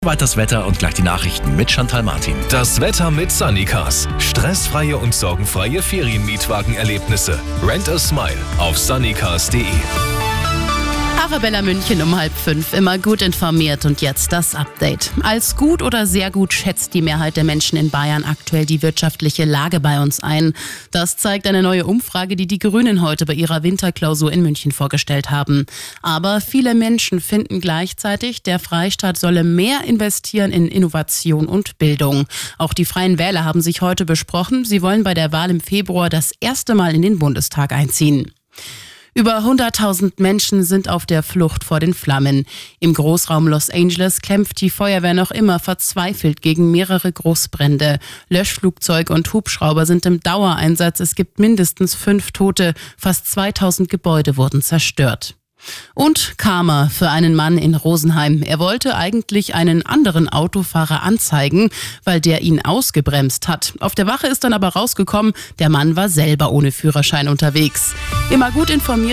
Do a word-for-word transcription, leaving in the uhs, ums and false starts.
Soweit das Wetter und gleich die Nachrichten mit Chantal Martin. Das Wetter mit Sunnycars. Stressfreie und sorgenfreie Ferienmietwagenerlebnisse. Rent a Smile auf sunnycars punkt de. Arabella München um halb fünf, immer gut informiert und jetzt das Update. Als gut oder sehr gut schätzt die Mehrheit der Menschen in Bayern aktuell die wirtschaftliche Lage bei uns ein. Das zeigt eine neue Umfrage, die die Grünen heute bei ihrer Winterklausur in München vorgestellt haben. Aber viele Menschen finden gleichzeitig, der Freistaat solle mehr investieren in Innovation und Bildung. Auch die Freien Wähler haben sich heute besprochen. Sie wollen bei der Wahl im Februar das erste Mal in den Bundestag einziehen. Über hunderttausend Menschen sind auf der Flucht vor den Flammen. Im Großraum Los Angeles kämpft die Feuerwehr noch immer verzweifelt gegen mehrere Großbrände. Löschflugzeuge und Hubschrauber sind im Dauereinsatz. Es gibt mindestens fünf Tote. Fast zweitausend Gebäude wurden zerstört. Und Karma für einen Mann in Rosenheim. Er wollte eigentlich einen anderen Autofahrer anzeigen, weil der ihn ausgebremst hat. Auf der Wache ist dann aber rausgekommen, der Mann war selber ohne Führerschein unterwegs. Immer gut informiert.